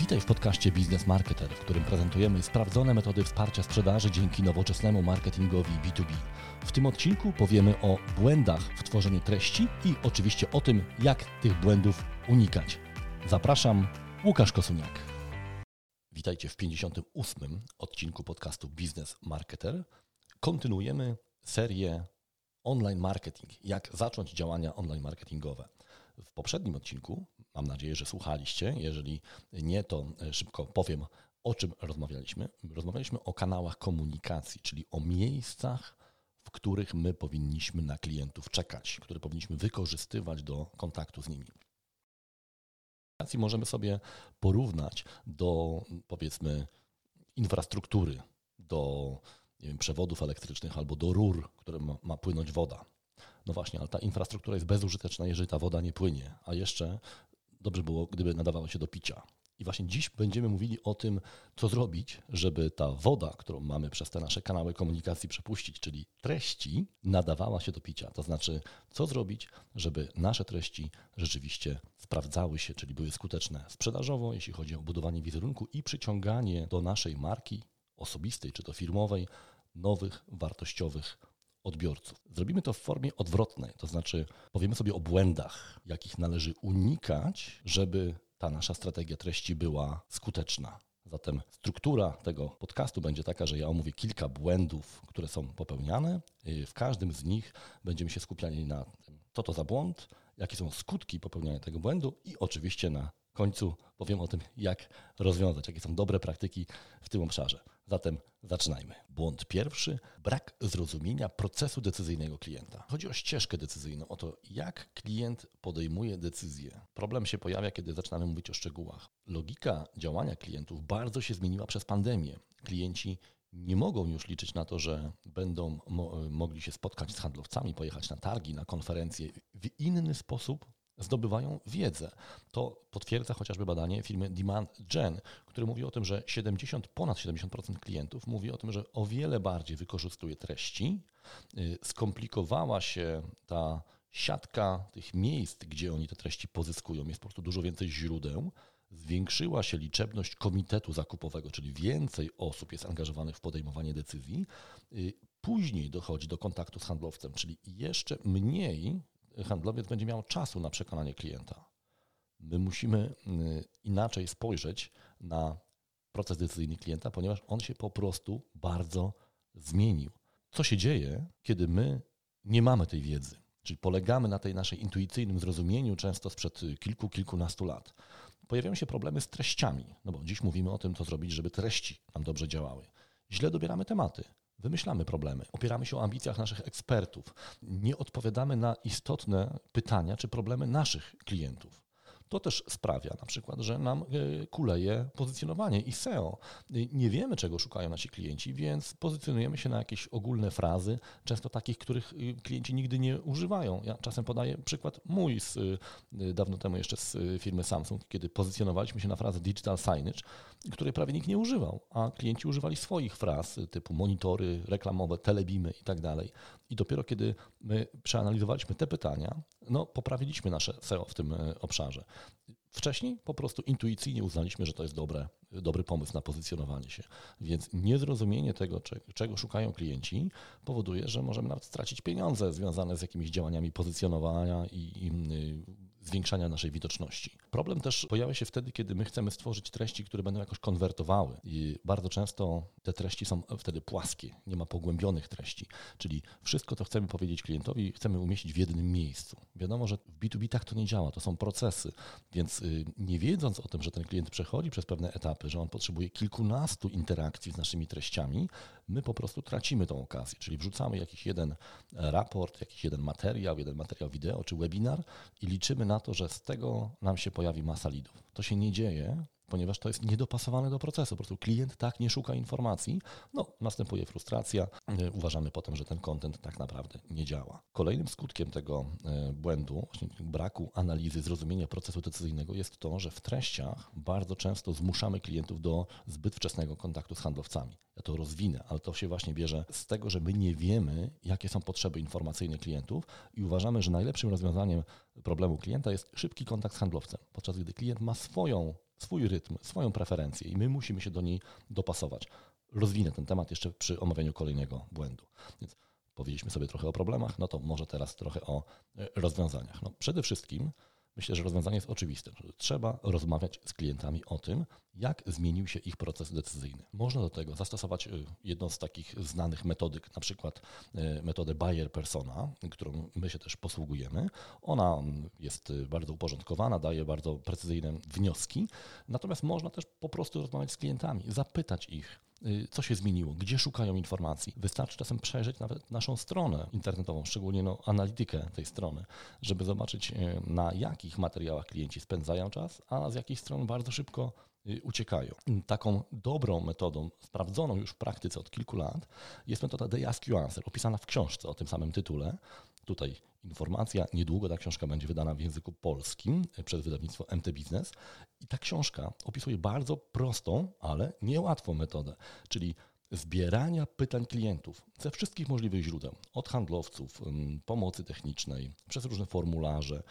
Witaj w podcaście Biznes Marketer, w którym prezentujemy sprawdzone metody wsparcia sprzedaży dzięki nowoczesnemu marketingowi B2B. W tym odcinku powiemy o błędach w tworzeniu treści i oczywiście o tym, jak tych błędów unikać. Zapraszam, Łukasz Kosuniak. Witajcie w 58. odcinku podcastu Biznes Marketer. Kontynuujemy serię online marketing. Jak zacząć działania online marketingowe. W poprzednim odcinku, mam nadzieję, że słuchaliście, jeżeli nie, to szybko powiem, o czym rozmawialiśmy. Rozmawialiśmy o kanałach komunikacji, czyli o miejscach, w których my powinniśmy na klientów czekać, które powinniśmy wykorzystywać do kontaktu z nimi. Możemy sobie porównać do, powiedzmy, infrastruktury, do przewodów elektrycznych albo do rur, które ma płynąć woda. No właśnie, ale ta infrastruktura jest bezużyteczna, jeżeli ta woda nie płynie, a jeszcze dobrze było, gdyby nadawała się do picia. I właśnie dziś będziemy mówili o tym, co zrobić, żeby ta woda, którą mamy przez te nasze kanały komunikacji przepuścić, czyli treści, nadawała się do picia. To znaczy, co zrobić, żeby nasze treści rzeczywiście sprawdzały się, czyli były skuteczne sprzedażowo, jeśli chodzi o budowanie wizerunku i przyciąganie do naszej marki osobistej czy to firmowej nowych, wartościowych odbiorców. Zrobimy to w formie odwrotnej, to znaczy powiemy sobie o błędach, jakich należy unikać, żeby ta nasza strategia treści była skuteczna. Zatem struktura tego podcastu będzie taka, że ja omówię kilka błędów, które są popełniane. W każdym z nich będziemy się skupiali na tym, co to za błąd, jakie są skutki popełniania tego błędu i oczywiście na końcu powiem o tym, jak rozwiązać, jakie są dobre praktyki w tym obszarze. Zatem zaczynajmy. Błąd pierwszy, brak zrozumienia procesu decyzyjnego klienta. Chodzi o ścieżkę decyzyjną, o to, jak klient podejmuje decyzję. Problem się pojawia, kiedy zaczynamy mówić o szczegółach. Logika działania klientów bardzo się zmieniła przez pandemię. Klienci nie mogą już liczyć na to, że będą mogli się spotkać z handlowcami, pojechać na targi, na konferencje. W inny sposób zdobywają wiedzę. To potwierdza chociażby badanie firmy Demand Gen, które mówi o tym, że ponad 70% klientów mówi o tym, że o wiele bardziej wykorzystuje treści. Skomplikowała się ta siatka tych miejsc, gdzie oni te treści pozyskują. Jest po prostu dużo więcej źródeł. Zwiększyła się liczebność komitetu zakupowego, czyli więcej osób jest angażowanych w podejmowanie decyzji. Później dochodzi do kontaktu z handlowcem, czyli jeszcze mniej handlowiec będzie miał czasu na przekonanie klienta. My musimy inaczej spojrzeć na proces decyzyjny klienta, ponieważ on się po prostu bardzo zmienił. Co się dzieje, kiedy my nie mamy tej wiedzy? Czyli polegamy na tej naszej intuicyjnym zrozumieniu często sprzed kilkunastu lat. Pojawiają się problemy z treściami, no bo dziś mówimy o tym, co zrobić, żeby treści nam dobrze działały. Źle dobieramy tematy. Wymyślamy problemy, opieramy się o ambicjach naszych ekspertów, nie odpowiadamy na istotne pytania czy problemy naszych klientów. To też sprawia na przykład, że nam kuleje pozycjonowanie i SEO. Nie wiemy, czego szukają nasi klienci, więc pozycjonujemy się na jakieś ogólne frazy, często takich, których klienci nigdy nie używają. Ja czasem podaję przykład mój dawno temu jeszcze z firmy Samsung, kiedy pozycjonowaliśmy się na frazę digital signage, której prawie nikt nie używał, a klienci używali swoich fraz typu monitory reklamowe, telebimy i tak dalej. I dopiero kiedy my przeanalizowaliśmy te pytania, poprawiliśmy nasze SEO w tym obszarze. Wcześniej po prostu intuicyjnie uznaliśmy, że to jest dobry pomysł na pozycjonowanie się. Więc niezrozumienie tego, czego szukają klienci, powoduje, że możemy nawet stracić pieniądze związane z jakimiś działaniami pozycjonowania i zwiększania naszej widoczności. Problem też pojawia się wtedy, kiedy my chcemy stworzyć treści, które będą jakoś konwertowały. I bardzo często te treści są wtedy płaskie, nie ma pogłębionych treści. Czyli wszystko, co chcemy powiedzieć klientowi, chcemy umieścić w jednym miejscu. Wiadomo, że w B2B tak to nie działa, to są procesy. Więc nie wiedząc o tym, że ten klient przechodzi przez pewne etapy, że on potrzebuje kilkunastu interakcji z naszymi treściami, my po prostu tracimy tą okazję. Czyli wrzucamy jakiś jeden raport, jakiś jeden materiał wideo czy webinar i liczymy na to, że z tego nam się pojawi masa leadów. To się nie dzieje, ponieważ to jest niedopasowane do procesu. Po prostu klient tak nie szuka informacji, następuje frustracja. Uważamy potem, że ten content tak naprawdę nie działa. Kolejnym skutkiem tego błędu, właśnie braku analizy, zrozumienia procesu decyzyjnego jest to, że w treściach bardzo często zmuszamy klientów do zbyt wczesnego kontaktu z handlowcami. Ja to rozwinę, ale to się właśnie bierze z tego, że my nie wiemy, jakie są potrzeby informacyjne klientów i uważamy, że najlepszym rozwiązaniem problemu klienta jest szybki kontakt z handlowcem, podczas gdy klient ma swoją swój rytm, swoją preferencję i my musimy się do niej dopasować. Rozwinę ten temat jeszcze przy omawianiu kolejnego błędu. Więc powiedzieliśmy sobie trochę o problemach, no to może teraz trochę o rozwiązaniach. No, przede wszystkim myślę, że rozwiązanie jest oczywiste. Że trzeba rozmawiać z klientami o tym, jak zmienił się ich proces decyzyjny. Można do tego zastosować jedną z takich znanych metodyk, na przykład metodę Buyer Persona, którą my się też posługujemy. Ona jest bardzo uporządkowana, daje bardzo precyzyjne wnioski, natomiast można też po prostu rozmawiać z klientami, zapytać ich, co się zmieniło, gdzie szukają informacji. Wystarczy czasem przejrzeć nawet naszą stronę internetową, szczególnie analitykę tej strony, żeby zobaczyć, na jakich materiałach klienci spędzają czas, a z jakich stron bardzo szybko uciekają. Taką dobrą metodą, sprawdzoną już w praktyce od kilku lat, jest metoda They Ask You Answer, opisana w książce o tym samym tytule. Tutaj informacja, niedługo ta książka będzie wydana w języku polskim przez wydawnictwo MT Business i ta książka opisuje bardzo prostą, ale niełatwą metodę, czyli zbierania pytań klientów ze wszystkich możliwych źródeł, od handlowców, pomocy technicznej, przez różne formularze,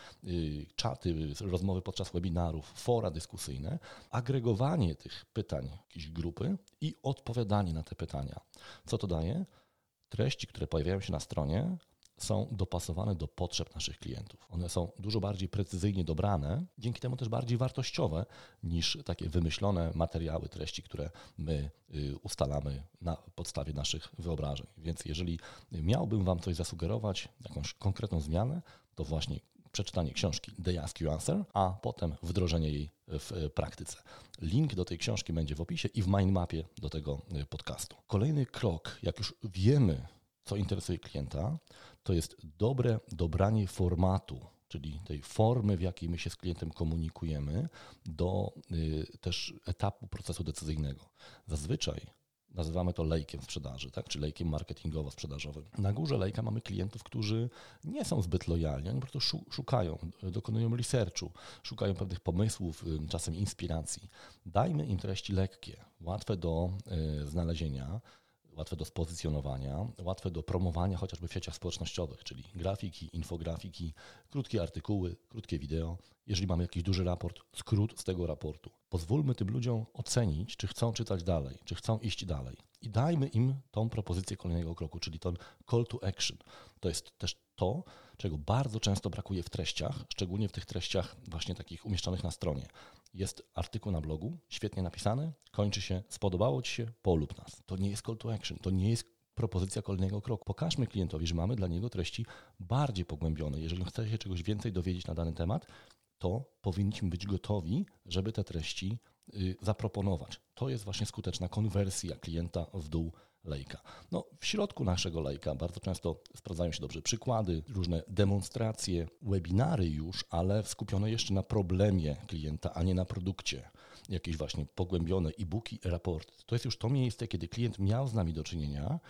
czaty, rozmowy podczas webinarów, fora dyskusyjne, agregowanie tych pytań jakiejś grupy i odpowiadanie na te pytania. Co to daje? Treści, które pojawiają się na stronie, są dopasowane do potrzeb naszych klientów. One są dużo bardziej precyzyjnie dobrane, dzięki temu też bardziej wartościowe niż takie wymyślone materiały, treści, które my ustalamy na podstawie naszych wyobrażeń. Więc jeżeli miałbym Wam coś zasugerować, jakąś konkretną zmianę, to właśnie przeczytanie książki They Ask You Answer, a potem wdrożenie jej w praktyce. Link do tej książki będzie w opisie i w mindmapie do tego podcastu. Kolejny krok, jak już wiemy, co interesuje klienta, to jest dobre dobranie formatu, czyli tej formy, w jakiej my się z klientem komunikujemy, do też etapu procesu decyzyjnego. Zazwyczaj nazywamy to lejkiem sprzedaży, tak? Czy lejkiem marketingowo-sprzedażowym. Na górze lejka mamy klientów, którzy nie są zbyt lojalni, oni po prostu szukają, dokonują researchu, szukają pewnych pomysłów, czasem inspiracji. Dajmy im treści lekkie, łatwe do znalezienia, łatwe do spozycjonowania, łatwe do promowania chociażby w sieciach społecznościowych, czyli grafiki, infografiki, krótkie artykuły, krótkie wideo. Jeżeli mamy jakiś duży raport, skrót z tego raportu. Pozwólmy tym ludziom ocenić, czy chcą czytać dalej, czy chcą iść dalej. I dajmy im tą propozycję kolejnego kroku, czyli ten call to action. To jest też to, czego bardzo często brakuje w treściach, szczególnie w tych treściach właśnie takich umieszczonych na stronie. Jest artykuł na blogu, świetnie napisany, kończy się, spodobało Ci się, polub nas. To nie jest call to action, to nie jest propozycja kolejnego kroku. Pokażmy klientowi, że mamy dla niego treści bardziej pogłębione. Jeżeli chce się czegoś więcej dowiedzieć na dany temat, to powinniśmy być gotowi, żeby te treści zaproponować. To jest właśnie skuteczna konwersja klienta w dół lejka. No, w środku naszego lejka bardzo często sprawdzają się dobrze przykłady, różne demonstracje, webinary już, ale skupione jeszcze na problemie klienta, a nie na produkcie. Jakieś właśnie pogłębione e-booki, raporty. To jest już to miejsce, kiedy klient miał z nami do czynienia,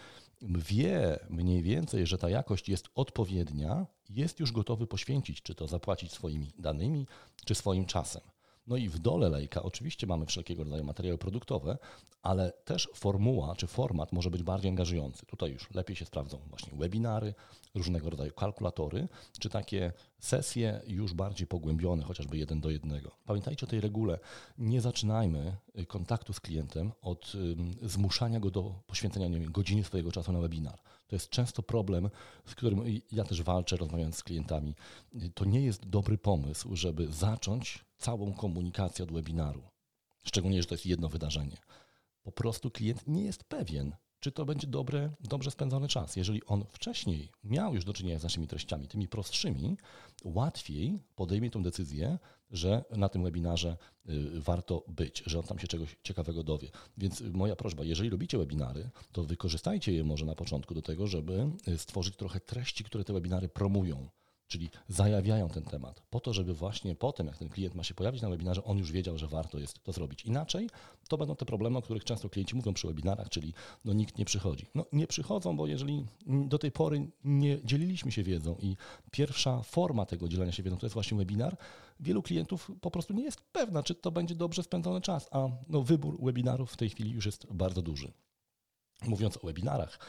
wie mniej więcej, że ta jakość jest odpowiednia, jest już gotowy poświęcić, czy to zapłacić swoimi danymi, czy swoim czasem. No i w dole lejka oczywiście mamy wszelkiego rodzaju materiały produktowe, ale też formuła czy format może być bardziej angażujący. Tutaj już lepiej się sprawdzą właśnie webinary, różnego rodzaju kalkulatory, czy takie sesje już bardziej pogłębione, chociażby 1 do 1. Pamiętajcie o tej regule. Nie zaczynajmy kontaktu z klientem od zmuszania go do poświęcenia, nie wiem, godziny swojego czasu na webinar. To jest często problem, z którym ja też walczę, rozmawiając z klientami. To nie jest dobry pomysł, żeby zacząć całą komunikację od webinaru. Szczególnie, że to jest jedno wydarzenie. Po prostu klient nie jest pewien, czy to będzie dobrze spędzony czas. Jeżeli on wcześniej miał już do czynienia z naszymi treściami, tymi prostszymi, łatwiej podejmie tą decyzję, że na tym webinarze warto być, że on tam się czegoś ciekawego dowie. Więc moja prośba, jeżeli robicie webinary, to wykorzystajcie je może na początku do tego, żeby stworzyć trochę treści, które te webinary promują. Czyli zajawiają ten temat, po to, żeby właśnie potem, jak ten klient ma się pojawić na webinarze, on już wiedział, że warto jest to zrobić. Inaczej to będą te problemy, o których często klienci mówią przy webinarach, czyli nikt nie przychodzi. Nie przychodzą, bo jeżeli do tej pory nie dzieliliśmy się wiedzą i pierwsza forma tego dzielenia się wiedzą to jest właśnie webinar, wielu klientów po prostu nie jest pewna, czy to będzie dobrze spędzony czas, a wybór webinarów w tej chwili już jest bardzo duży. Mówiąc o webinarach,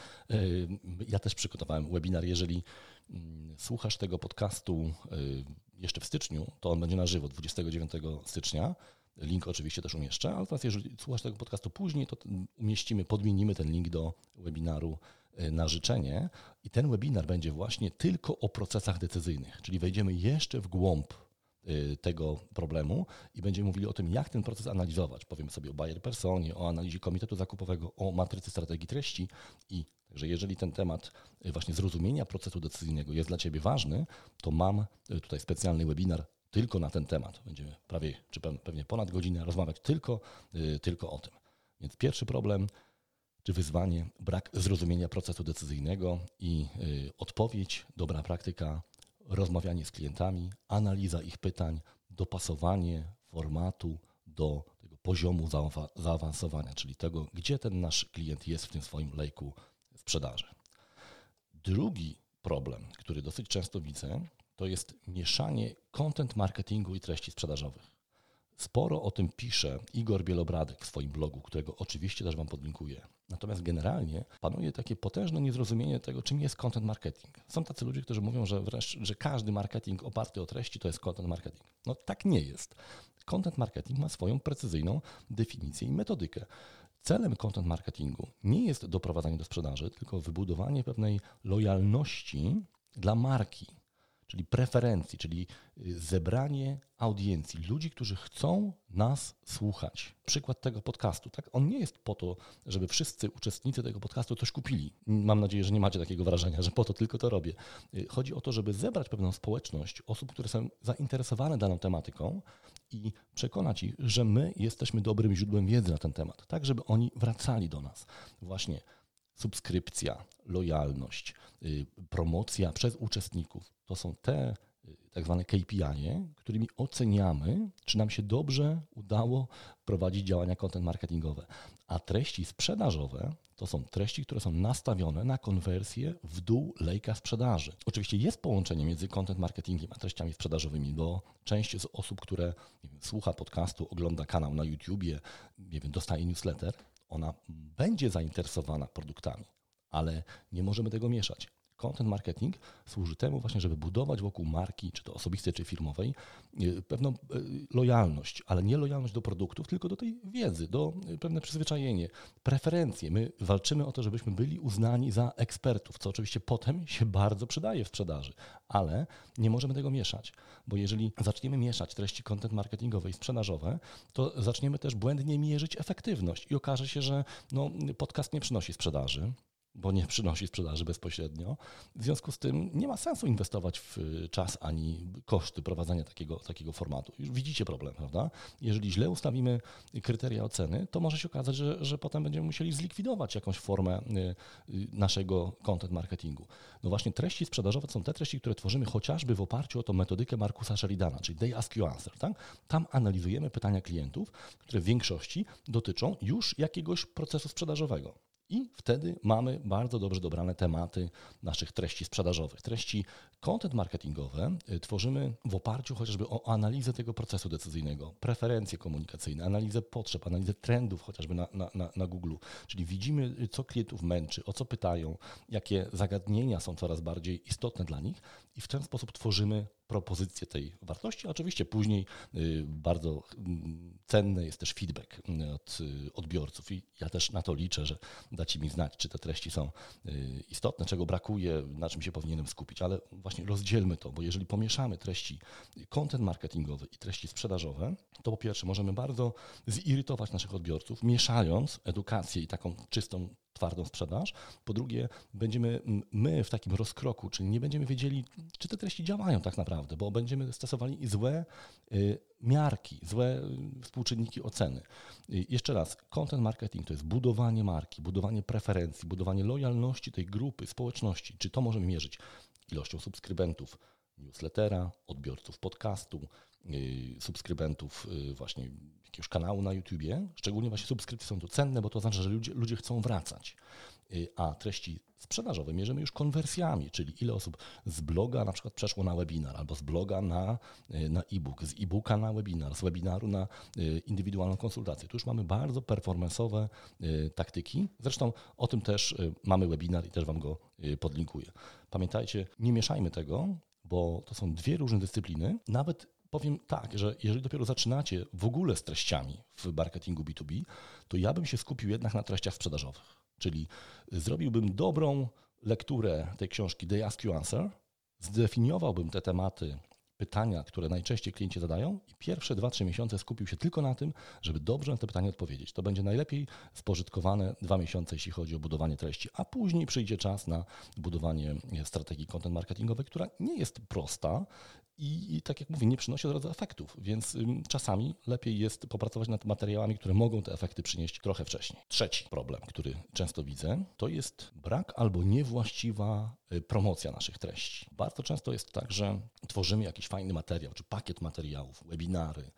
ja też przygotowałem webinar. Jeżeli słuchasz tego podcastu jeszcze w styczniu, to on będzie na żywo 29 stycznia. Link oczywiście też umieszczę, ale teraz jeżeli słuchasz tego podcastu później, to podmienimy ten link do webinaru na życzenie i ten webinar będzie właśnie tylko o procesach decyzyjnych, czyli wejdziemy jeszcze w głąb tego problemu i będziemy mówili o tym, jak ten proces analizować. Powiemy sobie o buyer personie, o analizie komitetu zakupowego, o matrycy strategii treści i także jeżeli ten temat właśnie zrozumienia procesu decyzyjnego jest dla Ciebie ważny, to mam tutaj specjalny webinar tylko na ten temat. Będziemy pewnie ponad godzinę rozmawiać tylko o tym. Więc pierwszy problem czy wyzwanie, brak zrozumienia procesu decyzyjnego i odpowiedź, dobra praktyka, rozmawianie z klientami, analiza ich pytań, dopasowanie formatu do tego poziomu zaawansowania, czyli tego, gdzie ten nasz klient jest w tym swoim lejku sprzedaży. Drugi problem, który dosyć często widzę, to jest mieszanie content marketingu i treści sprzedażowych. Sporo o tym pisze Igor Bielobradek w swoim blogu, którego oczywiście też Wam podlinkuję. Natomiast generalnie panuje takie potężne niezrozumienie tego, czym jest content marketing. Są tacy ludzie, którzy mówią, że każdy marketing oparty o treści to jest content marketing. No tak nie jest. Content marketing ma swoją precyzyjną definicję i metodykę. Celem content marketingu nie jest doprowadzanie do sprzedaży, tylko wybudowanie pewnej lojalności dla marki, czyli preferencji, czyli zebranie audiencji, ludzi, którzy chcą nas słuchać. Przykład tego podcastu, tak? On nie jest po to, żeby wszyscy uczestnicy tego podcastu coś kupili. Mam nadzieję, że nie macie takiego wrażenia, że po to tylko to robię. Chodzi o to, żeby zebrać pewną społeczność osób, które są zainteresowane daną tematyką i przekonać ich, że my jesteśmy dobrym źródłem wiedzy na ten temat, tak żeby oni wracali do nas. Właśnie subskrypcja, lojalność, promocja przez uczestników. To są te tak zwane KPI, którymi oceniamy, czy nam się dobrze udało prowadzić działania content marketingowe. A treści sprzedażowe to są treści, które są nastawione na konwersję w dół lejka sprzedaży. Oczywiście jest połączenie między content marketingiem a treściami sprzedażowymi, bo część z osób, które słucha podcastu, ogląda kanał na YouTubie, dostaje newsletter, ona będzie zainteresowana produktami, ale nie możemy tego mieszać. Content marketing służy temu właśnie, żeby budować wokół marki, czy to osobistej, czy firmowej, pewną lojalność, ale nie lojalność do produktów, tylko do tej wiedzy, do pewne przyzwyczajenie, preferencje. My walczymy o to, żebyśmy byli uznani za ekspertów, co oczywiście potem się bardzo przydaje w sprzedaży, ale nie możemy tego mieszać, bo jeżeli zaczniemy mieszać treści content marketingowe i sprzedażowe, to zaczniemy też błędnie mierzyć efektywność i okaże się, że podcast nie przynosi sprzedaży, bo nie przynosi sprzedaży bezpośrednio. W związku z tym nie ma sensu inwestować w czas ani koszty prowadzenia takiego formatu. Już widzicie problem, prawda? Jeżeli źle ustawimy kryteria oceny, to może się okazać, że potem będziemy musieli zlikwidować jakąś formę naszego content marketingu. No właśnie treści sprzedażowe to są te treści, które tworzymy chociażby w oparciu o tą metodykę Markusa Sheridana, czyli They Ask You Answer. Tak? Tam analizujemy pytania klientów, które w większości dotyczą już jakiegoś procesu sprzedażowego. I wtedy mamy bardzo dobrze dobrane tematy naszych treści sprzedażowych. Treści content marketingowe tworzymy w oparciu chociażby o analizę tego procesu decyzyjnego, preferencje komunikacyjne, analizę potrzeb, analizę trendów chociażby na Google. Czyli widzimy, co klientów męczy, o co pytają, jakie zagadnienia są coraz bardziej istotne dla nich i w ten sposób tworzymy propozycję tej wartości. Oczywiście później bardzo cenny jest też feedback od odbiorców i ja też na to liczę, że dacie mi znać, czy te treści są istotne, czego brakuje, na czym się powinienem skupić, ale właśnie rozdzielmy to, bo jeżeli pomieszamy treści content marketingowe i treści sprzedażowe, to po pierwsze możemy bardzo zirytować naszych odbiorców, mieszając edukację i taką czystą, twardą sprzedaż. Po drugie, będziemy my w takim rozkroku, czyli nie będziemy wiedzieli, czy te treści działają tak naprawdę, bo będziemy stosowali złe miarki, złe współczynniki oceny. Jeszcze raz, content marketing to jest budowanie marki, budowanie preferencji, budowanie lojalności tej grupy, społeczności. Czy to możemy mierzyć ilością subskrybentów newslettera, odbiorców podcastu, subskrybentów właśnie jakiegoś kanału na YouTubie. Szczególnie właśnie subskrypcje są tu cenne, bo to znaczy, że ludzie chcą wracać. A treści sprzedażowe mierzymy już konwersjami, czyli ile osób z bloga na przykład przeszło na webinar, albo z bloga na e-book, z e-booka na webinar, z webinaru na indywidualną konsultację. Tu już mamy bardzo performance'owe taktyki. Zresztą o tym też mamy webinar i też Wam go podlinkuję. Pamiętajcie, nie mieszajmy tego, bo to są dwie różne dyscypliny. Nawet powiem tak, że jeżeli dopiero zaczynacie w ogóle z treściami w marketingu B2B, to ja bym się skupił jednak na treściach sprzedażowych. Czyli zrobiłbym dobrą lekturę tej książki They Ask You Answer, zdefiniowałbym te tematy, pytania, które najczęściej klienci zadają i pierwsze 2-3 miesiące skupił się tylko na tym, żeby dobrze na te pytania odpowiedzieć. To będzie najlepiej spożytkowane 2 miesiące, jeśli chodzi o budowanie treści, a później przyjdzie czas na budowanie strategii content marketingowej, która nie jest prosta i tak jak mówię, nie przynosi od razu efektów, więc czasami lepiej jest popracować nad materiałami, które mogą te efekty przynieść trochę wcześniej. Trzeci problem, który często widzę, to jest brak albo niewłaściwa promocja naszych treści. Bardzo często jest tak, że tworzymy jakiś fajny materiał, czy pakiet materiałów, webinary,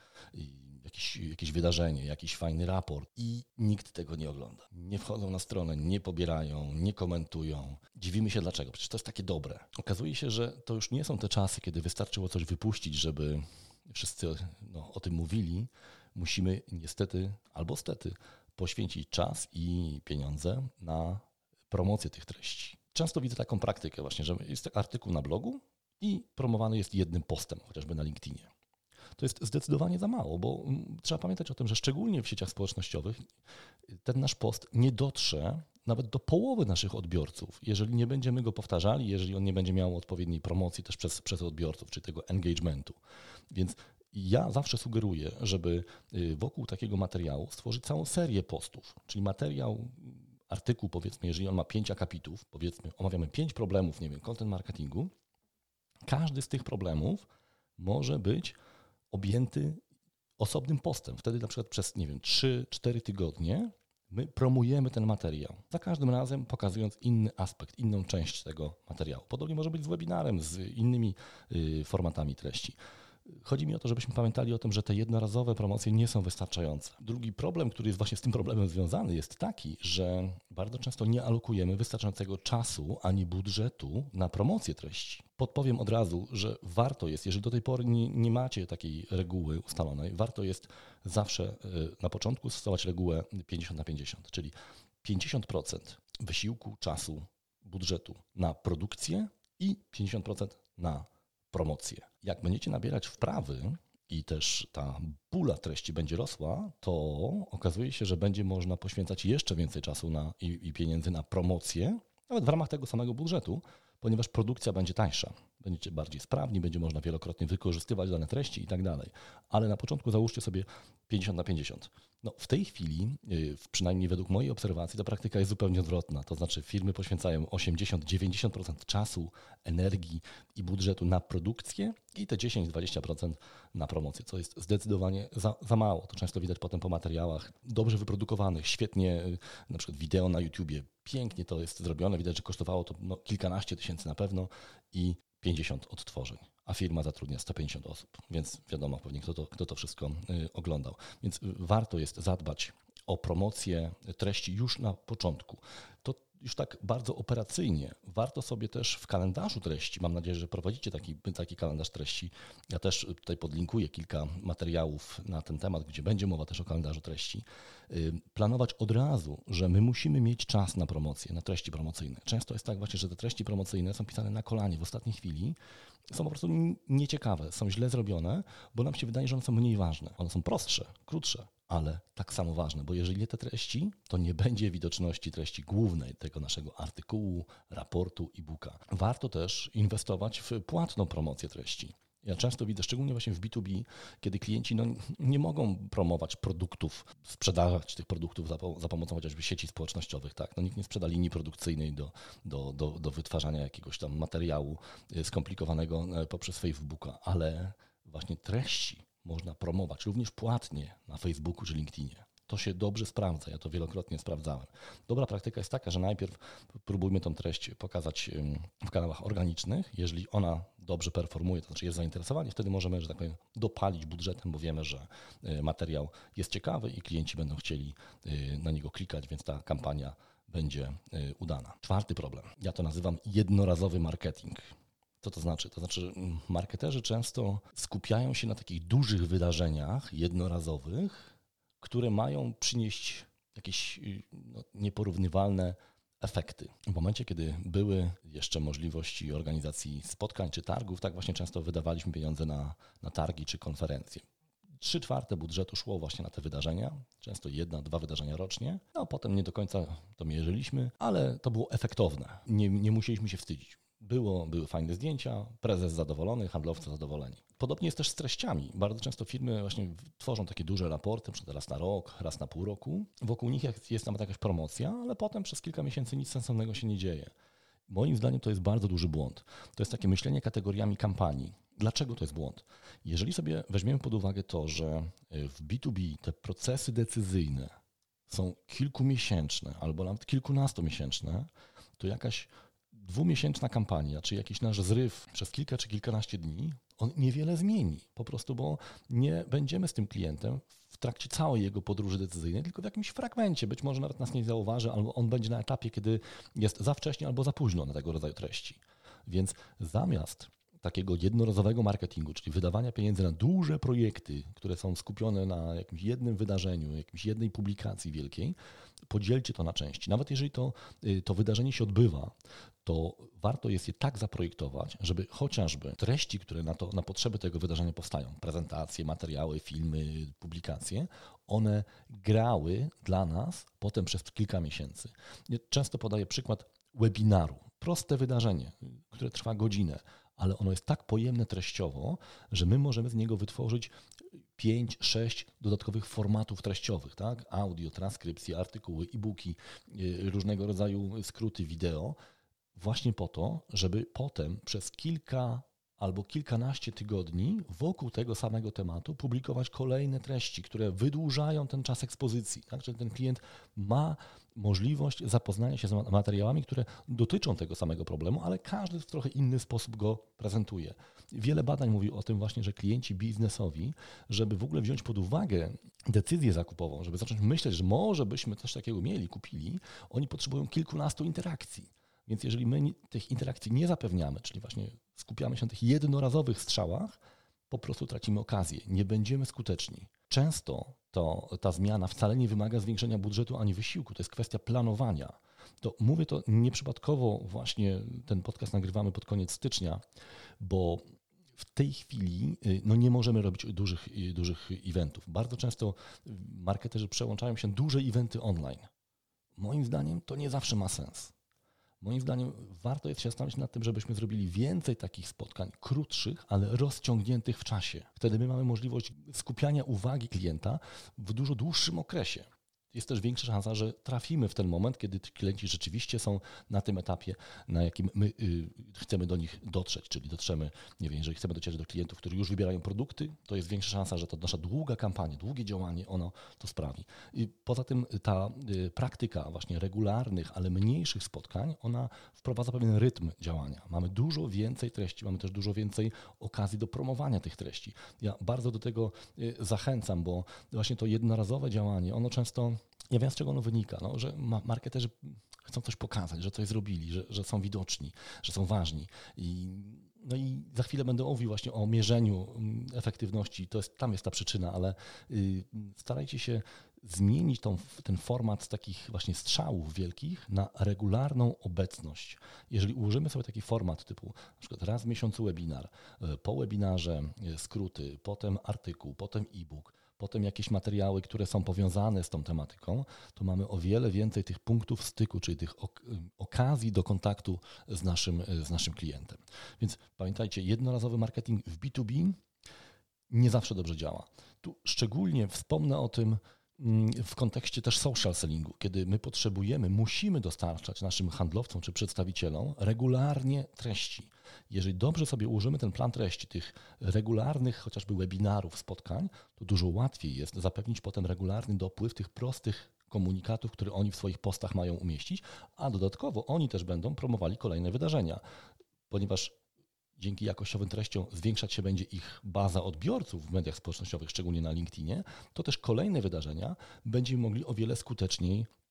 jakieś wydarzenie, jakiś fajny raport i nikt tego nie ogląda. Nie wchodzą na stronę, nie pobierają, nie komentują. Dziwimy się dlaczego, przecież to jest takie dobre. Okazuje się, że to już nie są te czasy, kiedy wystarczyło coś wypuścić, żeby wszyscy o tym mówili. Musimy niestety albo stety poświęcić czas i pieniądze na promocję tych treści. Często widzę taką praktykę właśnie, że jest artykuł na blogu i promowany jest jednym postem, chociażby na LinkedInie. To jest zdecydowanie za mało, bo trzeba pamiętać o tym, że szczególnie w sieciach społecznościowych ten nasz post nie dotrze nawet do połowy naszych odbiorców, jeżeli nie będziemy go powtarzali, jeżeli on nie będzie miał odpowiedniej promocji też przez odbiorców, czy tego engagementu. Więc ja zawsze sugeruję, żeby wokół takiego materiału stworzyć całą serię postów, czyli artykuł powiedzmy, jeżeli on ma 5 akapitów, powiedzmy omawiamy 5 problemów, nie wiem, content marketingu, każdy z tych problemów może być objęty osobnym postem. Wtedy na przykład przez, 3-4 tygodnie my promujemy ten materiał. Za każdym razem pokazując inny aspekt, inną część tego materiału. Podobnie może być z webinarem, z innymi formatami treści. Chodzi mi o to, żebyśmy pamiętali o tym, że te jednorazowe promocje nie są wystarczające. Drugi problem, który jest właśnie z tym problemem związany, jest taki, że bardzo często nie alokujemy wystarczającego czasu ani budżetu na promocję treści. Podpowiem od razu, że warto jest, jeżeli do tej pory nie macie takiej reguły ustalonej, warto jest zawsze na początku stosować regułę 50/50, czyli 50% wysiłku, czasu, budżetu na produkcję i 50% na promocję. Jak będziecie nabierać wprawy i też ta pula treści będzie rosła, to okazuje się, że będzie można poświęcać jeszcze więcej czasu i pieniędzy na promocję, nawet w ramach tego samego budżetu, ponieważ produkcja będzie tańsza. Będziecie bardziej sprawni, będzie można wielokrotnie wykorzystywać dane treści i tak dalej. Ale na początku załóżcie sobie 50/50. No, w tej chwili, przynajmniej według mojej obserwacji, ta praktyka jest zupełnie odwrotna. To znaczy firmy poświęcają 80-90% czasu, energii i budżetu na produkcję i te 10-20% na promocję, co jest zdecydowanie za mało. To często widać potem po materiałach dobrze wyprodukowanych, świetnie, na przykład wideo na YouTubie. Pięknie to jest zrobione, widać, że kosztowało to kilkanaście tysięcy na pewno i 50 odtworzeń, a firma zatrudnia 150 osób, więc wiadomo pewnie kto to wszystko oglądał. Więc warto jest zadbać o promocję treści już na początku. To już tak bardzo operacyjnie. Warto sobie też w kalendarzu treści, mam nadzieję, że prowadzicie taki kalendarz treści. Ja też tutaj podlinkuję kilka materiałów na ten temat, gdzie będzie mowa też o kalendarzu treści. Planować od razu, że my musimy mieć czas na promocję, na treści promocyjne. Często jest tak właśnie, że te treści promocyjne są pisane na kolanie w ostatniej chwili, są po prostu nieciekawe, są źle zrobione, bo nam się wydaje, że one są mniej ważne. One są prostsze, krótsze, ale tak samo ważne, bo jeżeli nie te treści, to nie będzie widoczności treści głównej tego naszego artykułu, raportu, e-booka. Warto też inwestować w płatną promocję treści. Ja często widzę, szczególnie właśnie w B2B, kiedy klienci nie mogą promować produktów, sprzedawać tych produktów za pomocą chociażby sieci społecznościowych. Tak? Nikt nie sprzeda linii produkcyjnej do wytwarzania jakiegoś tam materiału skomplikowanego poprzez Facebooka, ale właśnie treści można promować również płatnie na Facebooku czy LinkedInie. To się dobrze sprawdza, ja to wielokrotnie sprawdzałem. Dobra praktyka jest taka, że najpierw próbujmy tą treść pokazać w kanałach organicznych. Jeżeli ona dobrze performuje, to znaczy jest zainteresowanie, wtedy możemy, że tak powiem, dopalić budżetem, bo wiemy, że materiał jest ciekawy i klienci będą chcieli na niego klikać, więc ta kampania będzie udana. Czwarty problem, ja to nazywam jednorazowy marketing. Co to znaczy? To znaczy marketerzy często skupiają się na takich dużych wydarzeniach jednorazowych, które mają przynieść jakieś nieporównywalne efekty. W momencie, kiedy były jeszcze możliwości organizacji spotkań czy targów, tak właśnie często wydawaliśmy pieniądze na targi czy konferencje. 3/4 budżetu szło właśnie na te wydarzenia, często 1-2 wydarzenia rocznie. No potem nie do końca to mierzyliśmy, ale to było efektowne. Nie musieliśmy się wstydzić. Były fajne zdjęcia, prezes zadowolony, handlowcy zadowoleni. Podobnie jest też z treściami. Bardzo często firmy właśnie tworzą takie duże raporty, na przykład raz na rok, raz na pół roku. Wokół nich jest nawet jakaś promocja, ale potem przez kilka miesięcy nic sensownego się nie dzieje. Moim zdaniem to jest bardzo duży błąd. To jest takie myślenie kategoriami kampanii. Dlaczego to jest błąd? Jeżeli sobie weźmiemy pod uwagę to, że w B2B te procesy decyzyjne są kilkumiesięczne albo nawet kilkunastomiesięczne, to jakaś 2-miesięczna kampania, czy jakiś nasz zryw przez kilka czy kilkanaście dni, on niewiele zmieni. Po prostu, bo nie będziemy z tym klientem w trakcie całej jego podróży decyzyjnej, tylko w jakimś fragmencie. Być może nawet nas nie zauważy, albo on będzie na etapie, kiedy jest za wcześnie albo za późno na tego rodzaju treści. Więc zamiast takiego jednorazowego marketingu, czyli wydawania pieniędzy na duże projekty, które są skupione na jakimś jednym wydarzeniu, jakimś jednej publikacji wielkiej, podzielcie to na części. Nawet jeżeli to wydarzenie się odbywa, to warto jest je tak zaprojektować, żeby chociażby treści, które na potrzeby tego wydarzenia powstają, prezentacje, materiały, filmy, publikacje, one grały dla nas potem przez kilka miesięcy. Często podaję przykład webinaru. Proste wydarzenie, które trwa godzinę, ale ono jest tak pojemne treściowo, że my możemy z niego wytworzyć 5-6 dodatkowych formatów treściowych, tak? Audio, transkrypcje, artykuły, e-booki, różnego rodzaju skróty wideo, właśnie po to, żeby potem przez kilka albo kilkanaście tygodni wokół tego samego tematu publikować kolejne treści, które wydłużają ten czas ekspozycji. Tak? Czyli ten klient ma możliwość zapoznania się z materiałami, które dotyczą tego samego problemu, ale każdy w trochę inny sposób go prezentuje. Wiele badań mówi o tym właśnie, że klienci biznesowi, żeby w ogóle wziąć pod uwagę decyzję zakupową, żeby zacząć myśleć, że może byśmy coś takiego mieli, kupili, oni potrzebują kilkunastu interakcji. Więc jeżeli my tych interakcji nie zapewniamy, czyli właśnie skupiamy się na tych jednorazowych strzałach, po prostu tracimy okazję, nie będziemy skuteczni. Często ta zmiana wcale nie wymaga zwiększenia budżetu ani wysiłku, to jest kwestia planowania. To mówię to nieprzypadkowo, właśnie ten podcast nagrywamy pod koniec stycznia, bo w tej chwili nie możemy robić dużych eventów. Bardzo często marketerzy przełączają się na duże eventy online. Moim zdaniem to nie zawsze ma sens. Moim zdaniem warto jest się zastanowić nad tym, żebyśmy zrobili więcej takich spotkań, krótszych, ale rozciągniętych w czasie. Wtedy my mamy możliwość skupiania uwagi klienta w dużo dłuższym okresie. Jest też większa szansa, że trafimy w ten moment, kiedy klienci rzeczywiście są na tym etapie, na jakim my chcemy do nich dotrzeć, czyli dotrzemy, nie wiem, jeżeli chcemy docierać do klientów, którzy już wybierają produkty, to jest większa szansa, że to nasza długa kampania, długie działanie, ono to sprawi. I poza tym ta praktyka właśnie regularnych, ale mniejszych spotkań, ona wprowadza pewien rytm działania. Mamy dużo więcej treści, mamy też dużo więcej okazji do promowania tych treści. Ja bardzo do tego zachęcam, bo właśnie to jednorazowe działanie, ono często... Ja wiem, z czego ono wynika, że marketerzy chcą coś pokazać, że coś zrobili, że są widoczni, że są ważni. I za chwilę będę mówił właśnie o mierzeniu efektywności. Tam jest ta przyczyna, ale starajcie się zmienić ten format z takich właśnie strzałów wielkich na regularną obecność. Jeżeli ułożymy sobie taki format typu na przykład raz w miesiącu webinar, po webinarze skróty, potem artykuł, potem e-book, potem jakieś materiały, które są powiązane z tą tematyką, to mamy o wiele więcej tych punktów styku, czyli tych okazji do kontaktu z naszym klientem. Więc pamiętajcie, jednorazowy marketing w B2B nie zawsze dobrze działa. Tu szczególnie wspomnę o tym w kontekście też social sellingu, kiedy my musimy dostarczać naszym handlowcom czy przedstawicielom regularnie treści. Jeżeli dobrze sobie ułożymy ten plan treści, tych regularnych chociażby webinarów, spotkań, to dużo łatwiej jest zapewnić potem regularny dopływ tych prostych komunikatów, które oni w swoich postach mają umieścić, a dodatkowo oni też będą promowali kolejne wydarzenia, ponieważ dzięki jakościowym treściom zwiększać się będzie ich baza odbiorców w mediach społecznościowych, szczególnie na LinkedInie, to też kolejne wydarzenia będziemy mogli o wiele skuteczniej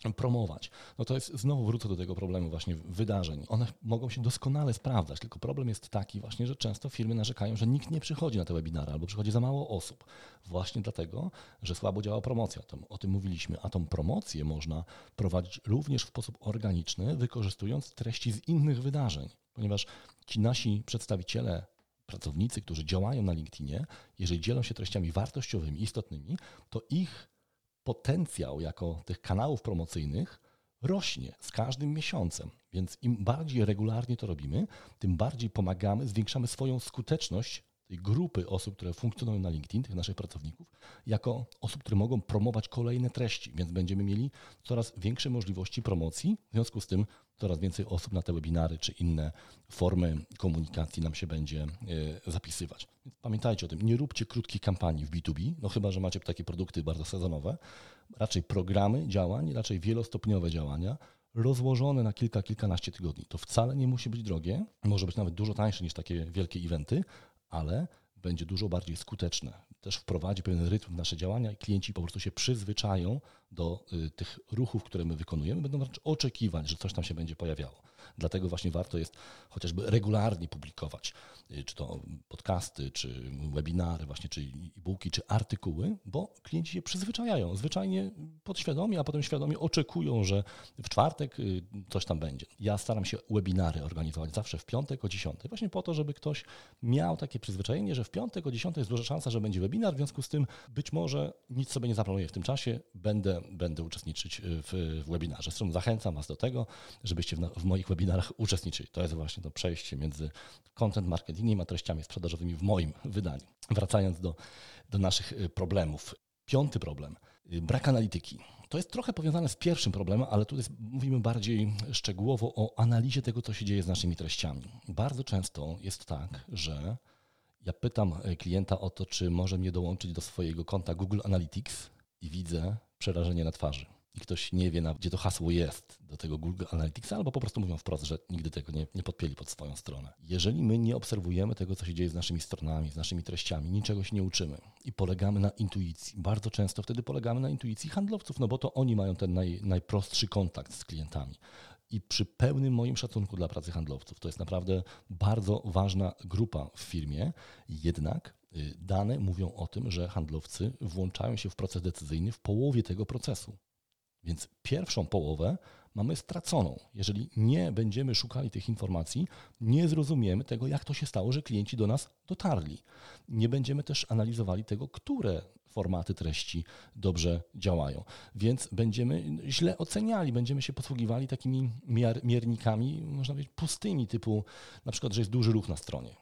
promować. No to jest, znowu wrócę do tego problemu właśnie wydarzeń. One mogą się doskonale sprawdzać, tylko problem jest taki właśnie, że często firmy narzekają, że nikt nie przychodzi na te webinary albo przychodzi za mało osób. Właśnie dlatego, że słabo działa promocja. O tym mówiliśmy, a tą promocję można prowadzić również w sposób organiczny, wykorzystując treści z innych wydarzeń, ponieważ ci nasi przedstawiciele, pracownicy, którzy działają na LinkedInie, jeżeli dzielą się treściami wartościowymi, istotnymi, to ich potencjał jako tych kanałów promocyjnych rośnie z każdym miesiącem. Więc im bardziej regularnie to robimy, tym bardziej pomagamy, zwiększamy swoją skuteczność tej grupy osób, które funkcjonują na LinkedIn, tych naszych pracowników, jako osób, które mogą promować kolejne treści, więc będziemy mieli coraz większe możliwości promocji, w związku z tym coraz więcej osób na te webinary czy inne formy komunikacji nam się będzie zapisywać. Więc pamiętajcie o tym, nie róbcie krótkich kampanii w B2B, no chyba że macie takie produkty bardzo sezonowe, raczej programy działań, raczej wielostopniowe działania, rozłożone na kilkanaście tygodni. To wcale nie musi być drogie, może być nawet dużo tańsze niż takie wielkie eventy, ale będzie dużo bardziej skuteczne. Też wprowadzi pewien rytm w nasze działania i klienci po prostu się przyzwyczają do tych ruchów, które my wykonujemy, będą wręcz oczekiwać, że coś tam się będzie pojawiało. Dlatego właśnie warto jest chociażby regularnie publikować, czy to podcasty, czy webinary właśnie, czy e-booki, czy artykuły, bo klienci się przyzwyczajają, zwyczajnie podświadomie, a potem świadomie oczekują, że w czwartek coś tam będzie. Ja staram się webinary organizować zawsze w piątek o 10, właśnie po to, żeby ktoś miał takie przyzwyczajenie, że w piątek o 10 jest duża szansa, że będzie webinar, w związku z tym być może nic sobie nie zaplanuję w tym czasie, będę uczestniczyć w webinarze. Zresztą zachęcam Was do tego, żebyście w moich webinarach uczestniczyli. To jest właśnie to przejście między content marketingiem a treściami sprzedażowymi w moim wydaniu. Wracając do naszych problemów. 5. problem. Brak analityki. To jest trochę powiązane z pierwszym problemem, ale tu mówimy bardziej szczegółowo o analizie tego, co się dzieje z naszymi treściami. Bardzo często jest tak, że ja pytam klienta o to, czy może mnie dołączyć do swojego konta Google Analytics i widzę przerażenie na twarzy. I ktoś nie wie, gdzie to hasło jest do tego Google Analytics, albo po prostu mówią wprost, że nigdy tego nie podpięli pod swoją stronę. Jeżeli my nie obserwujemy tego, co się dzieje z naszymi stronami, z naszymi treściami, niczego się nie uczymy i polegamy na intuicji, bardzo często wtedy polegamy na intuicji handlowców, no bo to oni mają ten najprostszy kontakt z klientami. I przy pełnym moim szacunku dla pracy handlowców, to jest naprawdę bardzo ważna grupa w firmie, jednak dane mówią o tym, że handlowcy włączają się w proces decyzyjny w połowie tego procesu. Więc pierwszą połowę mamy straconą. Jeżeli nie będziemy szukali tych informacji, nie zrozumiemy tego, jak to się stało, że klienci do nas dotarli. Nie będziemy też analizowali tego, które formaty treści dobrze działają. Więc będziemy źle oceniali, będziemy się posługiwali takimi miernikami, można powiedzieć, pustymi, typu na przykład, że jest duży ruch na stronie.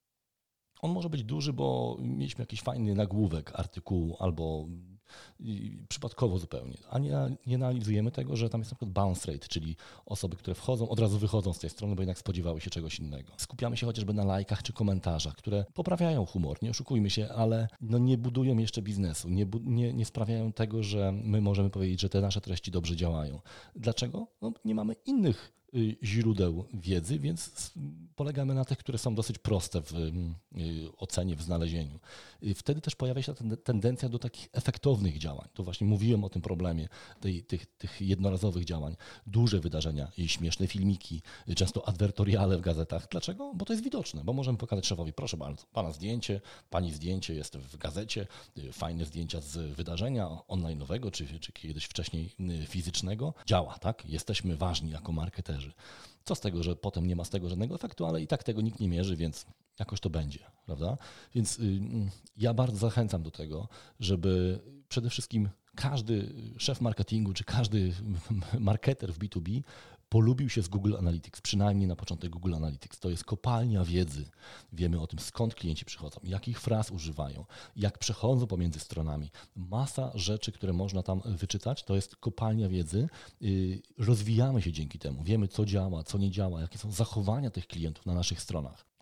On może być duży, bo mieliśmy jakiś fajny nagłówek artykułu albo przypadkowo zupełnie, a nie analizujemy tego, że tam jest na przykład bounce rate, czyli osoby, które wchodzą, od razu wychodzą z tej strony, bo jednak spodziewały się czegoś innego. Skupiamy się chociażby na lajkach czy komentarzach, które poprawiają humor, nie oszukujmy się, ale nie budują jeszcze biznesu, nie sprawiają tego, że my możemy powiedzieć, że te nasze treści dobrze działają. Dlaczego? Nie mamy innych źródeł wiedzy, więc polegamy na tych, które są dosyć proste w ocenie, w znalezieniu. Wtedy też pojawia się ta tendencja do takich efektownych działań. To właśnie mówiłem o tym problemie tych jednorazowych działań. Duże wydarzenia i śmieszne filmiki, często adwertoriale w gazetach. Dlaczego? Bo to jest widoczne, bo możemy pokazać szefowi, proszę bardzo, pana zdjęcie, pani zdjęcie jest w gazecie, fajne zdjęcia z wydarzenia online'owego, czy kiedyś wcześniej fizycznego. Działa, tak? Jesteśmy ważni jako marketerzy. Co z tego, że potem nie ma z tego żadnego efektu, ale i tak tego nikt nie mierzy, więc jakoś to będzie, prawda? Więc ja bardzo zachęcam do tego, żeby przede wszystkim każdy szef marketingu czy każdy marketer w B2B polubił się z Google Analytics, przynajmniej na początek Google Analytics. To jest kopalnia wiedzy. Wiemy o tym, skąd klienci przychodzą, jakich fraz używają, jak przechodzą pomiędzy stronami. Masa rzeczy, które można tam wyczytać, to jest kopalnia wiedzy. Rozwijamy się dzięki temu. Wiemy, co działa, co nie działa, jakie są zachowania tych klientów na naszych stronach.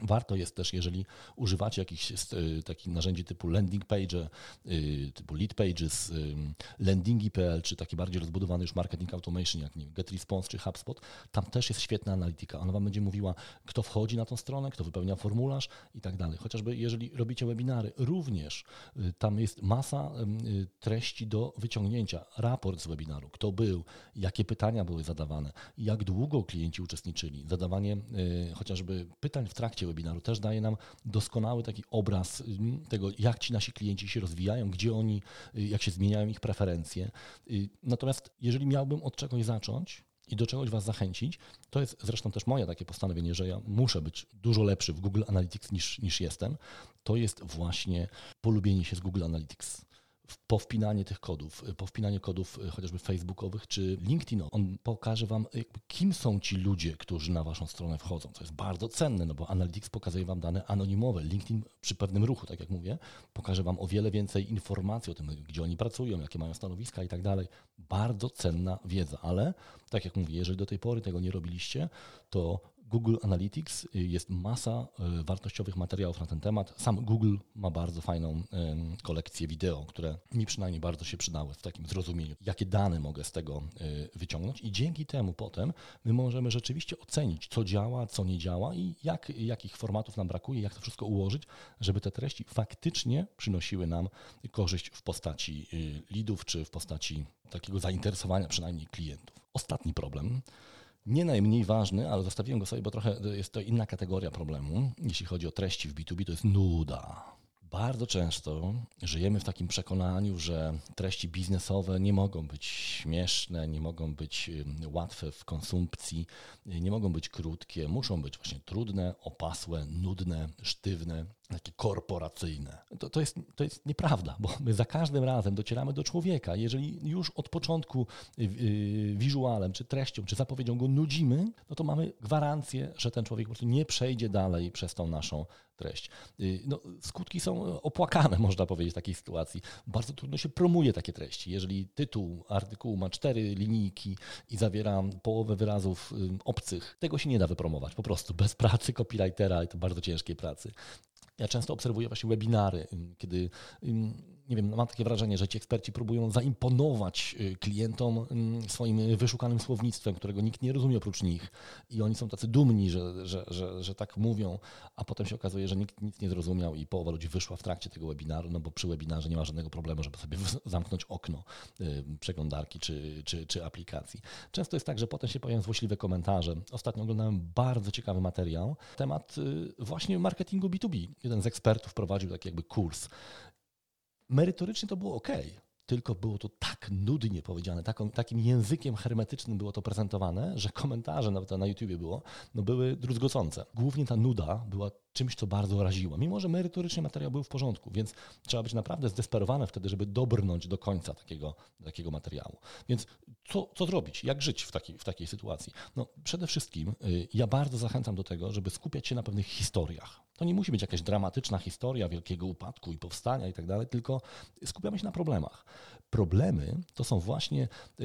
Warto jest też, jeżeli używacie jakichś takich narzędzi typu landing page, typu lead pages, landingi.pl, czy taki bardziej rozbudowany już marketing automation, jak nie wiem, GetResponse czy HubSpot, tam też jest świetna analityka. Ona wam będzie mówiła, kto wchodzi na tą stronę, kto wypełnia formularz i tak dalej. Chociażby jeżeli robicie webinary, również tam jest masa treści do wyciągnięcia. Raport z webinaru, kto był, jakie pytania były zadawane, jak długo klienci uczestniczyli. Zadawanie chociażby pytań w trakcie webinaru też daje nam doskonały taki obraz tego, jak ci nasi klienci się rozwijają, gdzie oni, jak się zmieniają ich preferencje. Natomiast jeżeli miałbym od czegoś zacząć i do czegoś was zachęcić, to jest zresztą też moje takie postanowienie, że ja muszę być dużo lepszy w Google Analytics niż jestem, to jest właśnie polubienie się z Google Analytics. Powpinanie tych kodów, powpinanie kodów chociażby facebookowych czy LinkedInowych. On pokaże wam, kim są ci ludzie, którzy na waszą stronę wchodzą, co jest bardzo cenne, no bo Analytics pokazuje wam dane anonimowe. LinkedIn przy pewnym ruchu, tak jak mówię, pokaże wam o wiele więcej informacji o tym, gdzie oni pracują, jakie mają stanowiska i tak dalej. Bardzo cenna wiedza, ale tak jak mówię, jeżeli do tej pory tego nie robiliście, to Google Analytics, jest masa wartościowych materiałów na ten temat. Sam Google ma bardzo fajną kolekcję wideo, które mi przynajmniej bardzo się przydały w takim zrozumieniu, jakie dane mogę z tego wyciągnąć i dzięki temu potem my możemy rzeczywiście ocenić, co działa, co nie działa i jakich formatów nam brakuje, jak to wszystko ułożyć, żeby te treści faktycznie przynosiły nam korzyść w postaci leadów czy w postaci takiego zainteresowania przynajmniej klientów. Ostatni problem, nie najmniej ważny, ale zostawiłem go sobie, bo trochę jest to inna kategoria problemu. Jeśli chodzi o treści w B2B, to jest nuda. Bardzo często żyjemy w takim przekonaniu, że treści biznesowe nie mogą być śmieszne, nie mogą być łatwe w konsumpcji, nie mogą być krótkie, muszą być właśnie trudne, opasłe, nudne, sztywne, takie korporacyjne. To jest nieprawda, bo my za każdym razem docieramy do człowieka. Jeżeli już od początku wizualem, czy treścią, czy zapowiedzią go nudzimy, no to mamy gwarancję, że ten człowiek po prostu nie przejdzie dalej przez tą naszą treść. No, skutki są opłakane, można powiedzieć, w takiej sytuacji. Bardzo trudno się promuje takie treści. Jeżeli tytuł artykułu ma 4 linijki i zawiera połowę wyrazów obcych, tego się nie da wypromować. Po prostu bez pracy copywritera i to bardzo ciężkiej pracy. Ja często obserwuję właśnie webinary, kiedy, nie wiem, mam takie wrażenie, że ci eksperci próbują zaimponować klientom swoim wyszukanym słownictwem, którego nikt nie rozumie oprócz nich i oni są tacy dumni, że tak mówią, a potem się okazuje, że nikt nic nie zrozumiał i połowa ludzi wyszła w trakcie tego webinaru, no bo przy webinarze nie ma żadnego problemu, żeby sobie zamknąć okno przeglądarki czy aplikacji. Często jest tak, że potem się pojawiają złośliwe komentarze. Ostatnio oglądałem bardzo ciekawy materiał, temat właśnie marketingu B2B. Jeden z ekspertów prowadził taki jakby kurs. Merytorycznie to było ok, tylko było to tak nudnie powiedziane, takim językiem hermetycznym było to prezentowane, że komentarze, nawet na YouTubie były druzgocące. Głównie ta nuda była czymś, co bardzo raziło, mimo że merytorycznie materiał był w porządku, więc trzeba być naprawdę zdesperowany wtedy, żeby dobrnąć do końca takiego materiału. Więc co zrobić? Jak żyć w takiej sytuacji? No, przede wszystkim ja bardzo zachęcam do tego, żeby skupiać się na pewnych historiach. To nie musi być jakaś dramatyczna historia wielkiego upadku i powstania i tak dalej, tylko skupiamy się na problemach. Problemy to są właśnie,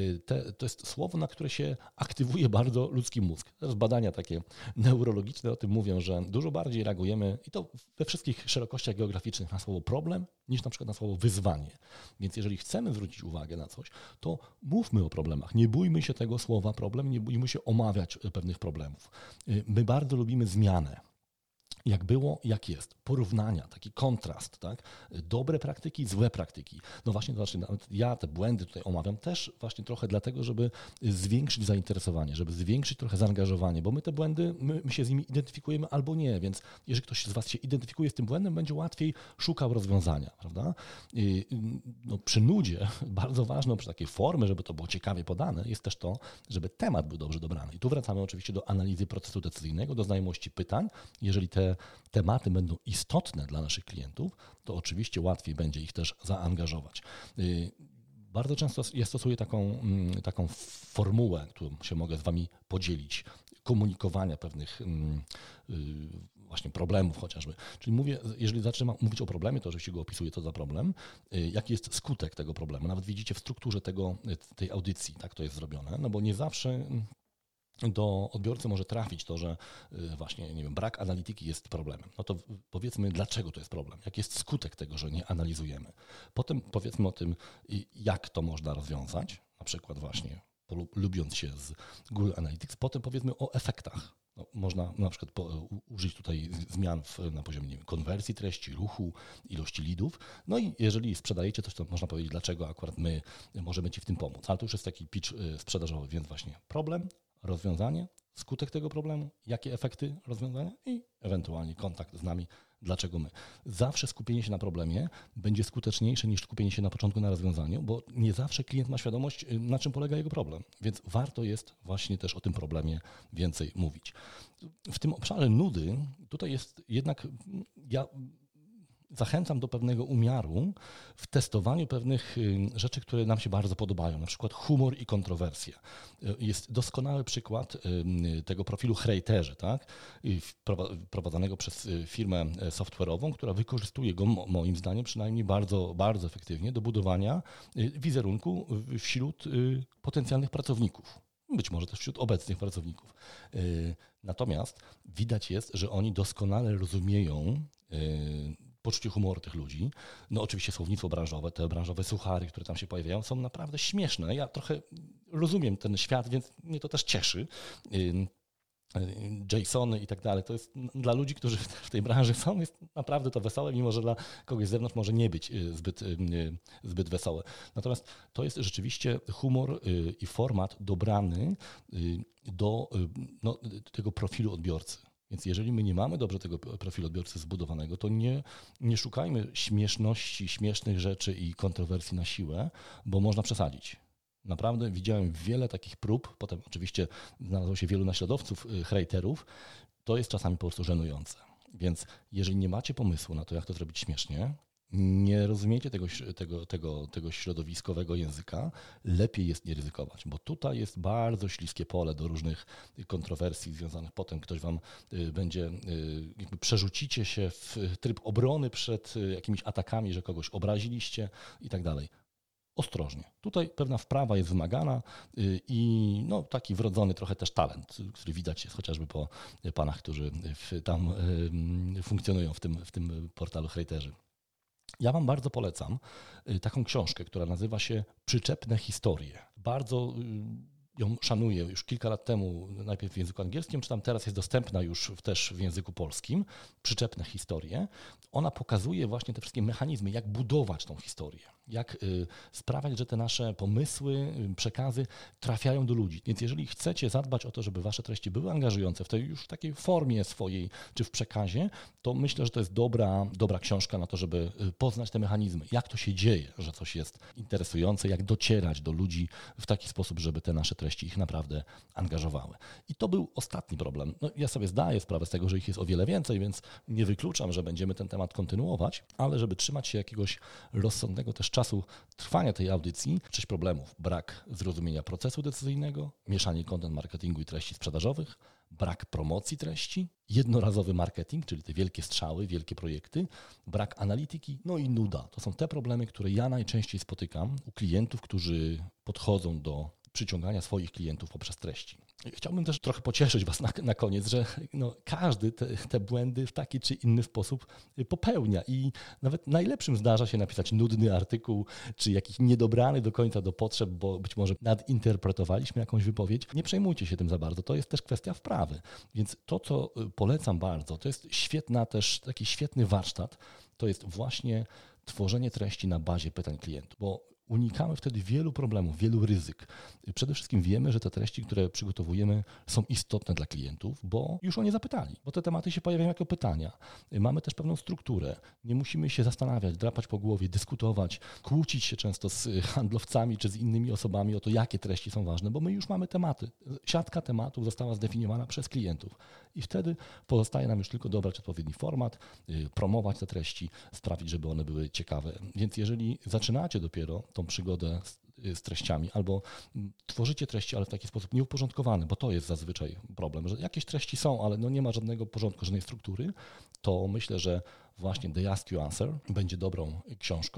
to jest słowo, na które się aktywuje bardzo ludzki mózg. Teraz badania takie neurologiczne o tym mówią, że dużo bardziej reagujemy i to we wszystkich szerokościach geograficznych na słowo problem niż na przykład na słowo wyzwanie. Więc jeżeli chcemy zwrócić uwagę na coś, to mówmy o problemach. Nie bójmy się tego słowa problem, nie bójmy się omawiać pewnych problemów. My bardzo lubimy zmianę. Jak było, jak jest. Porównania, taki kontrast, tak? Dobre praktyki, złe praktyki. No właśnie, to znaczy, nawet ja te błędy tutaj omawiam też właśnie trochę dlatego, żeby zwiększyć zainteresowanie, żeby zwiększyć trochę zaangażowanie, bo my te błędy, my się z nimi identyfikujemy albo nie, więc jeżeli ktoś z was się identyfikuje z tym błędem, będzie łatwiej szukał rozwiązania, prawda? No, przy nudzie bardzo ważną, przy takiej formy, żeby to było ciekawie podane, jest też to, żeby temat był dobrze dobrany. I tu wracamy oczywiście do analizy procesu decyzyjnego, do znajomości pytań. Jeżeli te tematy będą istotne dla naszych klientów, to oczywiście łatwiej będzie ich też zaangażować. Bardzo często ja stosuję taką formułę, którą się mogę z wami podzielić, komunikowania pewnych właśnie problemów chociażby. Czyli jeżeli zaczynam mówić o problemie, to oczywiście go opisuję, co za problem, jaki jest skutek tego problemu. Nawet widzicie w strukturze tej audycji, tak to jest zrobione, no bo nie zawsze do odbiorcy może trafić to, że właśnie, nie wiem, brak analityki jest problemem. No to powiedzmy, dlaczego to jest problem, jaki jest skutek tego, że nie analizujemy. Potem powiedzmy o tym, jak to można rozwiązać, na przykład właśnie lubiąc się z Google Analytics. Potem powiedzmy o efektach. No, można na przykład użyć tutaj zmian na poziomie, nie wiem, konwersji treści, ruchu, ilości leadów. No i jeżeli sprzedajecie coś, to można powiedzieć, dlaczego akurat my możemy Ci w tym pomóc. Ale to już jest taki pitch sprzedażowy, więc właśnie problem, rozwiązanie, skutek tego problemu, jakie efekty rozwiązania i ewentualnie kontakt z nami, dlaczego my. Zawsze skupienie się na problemie będzie skuteczniejsze niż skupienie się na początku na rozwiązaniu, bo nie zawsze klient ma świadomość, na czym polega jego problem, więc warto jest właśnie też o tym problemie więcej mówić. W tym obszarze nudy tutaj jest jednak, ja zachęcam do pewnego umiaru w testowaniu pewnych rzeczy, które nam się bardzo podobają, na przykład humor i kontrowersje. Jest doskonały przykład tego profilu hejterzy, tak? Prowadzonego przez firmę software'ową, która wykorzystuje go moim zdaniem przynajmniej bardzo, bardzo efektywnie do budowania wizerunku wśród potencjalnych pracowników. Być może też wśród obecnych pracowników. Natomiast widać jest, że oni doskonale rozumieją poczucie humoru tych ludzi. No oczywiście słownictwo branżowe, te branżowe suchary, które tam się pojawiają, są naprawdę śmieszne. Ja trochę rozumiem ten świat, więc mnie to też cieszy. Jasony i tak dalej, to jest dla ludzi, którzy w tej branży są, jest naprawdę to wesołe, mimo że dla kogoś z zewnątrz może nie być zbyt wesołe. Natomiast to jest rzeczywiście humor i format dobrany do tego profilu odbiorcy. Więc jeżeli my nie mamy dobrze tego profilu odbiorcy zbudowanego, to nie szukajmy śmieszności, śmiesznych rzeczy i kontrowersji na siłę, bo można przesadzić. Naprawdę widziałem wiele takich prób, potem oczywiście znalazło się wielu naśladowców hejterów, to jest czasami po prostu żenujące. Więc jeżeli nie macie pomysłu na to, jak to zrobić śmiesznie, nie rozumiecie tego środowiskowego języka, lepiej jest nie ryzykować, bo tutaj jest bardzo śliskie pole do różnych kontrowersji związanych. Potem ktoś wam będzie, jakby przerzucicie się w tryb obrony przed jakimiś atakami, że kogoś obraziliście i tak dalej. Ostrożnie. Tutaj pewna wprawa jest wymagana i taki wrodzony trochę też talent, który widać jest chociażby po panach, którzy tam funkcjonują w tym portalu hejterzy. Ja wam bardzo polecam taką książkę, która nazywa się Przyczepne historie. Bardzo ją szanuję już kilka lat temu, najpierw w języku angielskim, czytam teraz, jest dostępna już też w języku polskim, Przyczepne historie. Ona pokazuje właśnie te wszystkie mechanizmy, jak budować tą historię, jak sprawiać, że te nasze pomysły, przekazy trafiają do ludzi. Więc jeżeli chcecie zadbać o to, żeby wasze treści były angażujące w tej już takiej formie swojej, czy w przekazie, to myślę, że to jest dobra książka na to, żeby poznać te mechanizmy, jak to się dzieje, że coś jest interesujące, jak docierać do ludzi w taki sposób, żeby te nasze treści ich naprawdę angażowały. I to był ostatni problem. Ja sobie zdaję sprawę z tego, że ich jest o wiele więcej, więc nie wykluczam, że będziemy ten temat kontynuować, ale żeby trzymać się jakiegoś rozsądnego też czasu trwania tej audycji, 6 problemów. Brak zrozumienia procesu decyzyjnego, mieszanie content marketingu i treści sprzedażowych, brak promocji treści, jednorazowy marketing, czyli te wielkie strzały, wielkie projekty, brak analityki, i nuda. To są te problemy, które ja najczęściej spotykam u klientów, którzy podchodzą do przyciągania swoich klientów poprzez treści. Chciałbym też trochę pocieszyć was na koniec, że każdy te błędy w taki czy inny sposób popełnia i nawet najlepszym zdarza się napisać nudny artykuł, czy jakiś niedobrany do końca do potrzeb, bo być może nadinterpretowaliśmy jakąś wypowiedź. Nie przejmujcie się tym za bardzo, to jest też kwestia wprawy. Więc to, co polecam bardzo, to jest taki świetny warsztat, to jest właśnie tworzenie treści na bazie pytań klientów, bo unikamy wtedy wielu problemów, wielu ryzyk. Przede wszystkim wiemy, że te treści, które przygotowujemy, są istotne dla klientów, bo już o nie zapytali, bo te tematy się pojawiają jako pytania. Mamy też pewną strukturę. Nie musimy się zastanawiać, drapać po głowie, dyskutować, kłócić się często z handlowcami czy z innymi osobami o to, jakie treści są ważne, bo my już mamy tematy. Siatka tematów została zdefiniowana przez klientów i wtedy pozostaje nam już tylko dobrać odpowiedni format, promować te treści, sprawić, żeby one były ciekawe. Więc jeżeli zaczynacie dopiero tą przygodę z treściami, albo tworzycie treści, ale w taki sposób nieuporządkowany, bo to jest zazwyczaj problem, że jakieś treści są, ale nie ma żadnego porządku, żadnej struktury, to myślę, że właśnie The Ask You Answer będzie dobrą książką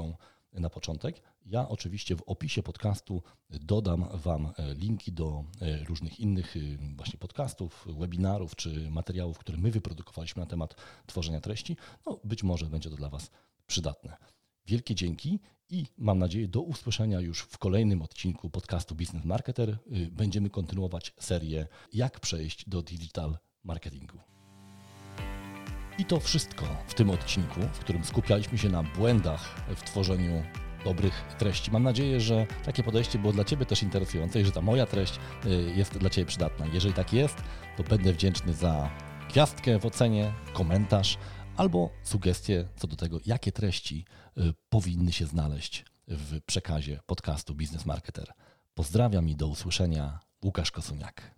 na początek. Ja oczywiście w opisie podcastu dodam Wam linki do różnych innych właśnie podcastów, webinarów czy materiałów, które my wyprodukowaliśmy na temat tworzenia treści. No, być może będzie to dla Was przydatne. Wielkie dzięki i mam nadzieję do usłyszenia już w kolejnym odcinku podcastu Business Marketer. Będziemy kontynuować serię Jak przejść do digital marketingu. I to wszystko w tym odcinku, w którym skupialiśmy się na błędach w tworzeniu dobrych treści. Mam nadzieję, że takie podejście było dla Ciebie też interesujące i że ta moja treść jest dla Ciebie przydatna. Jeżeli tak jest, to będę wdzięczny za gwiazdkę w ocenie, komentarz albo sugestie co do tego, jakie treści powinny się znaleźć w przekazie podcastu Business Marketer. Pozdrawiam i do usłyszenia. Łukasz Kosuniak.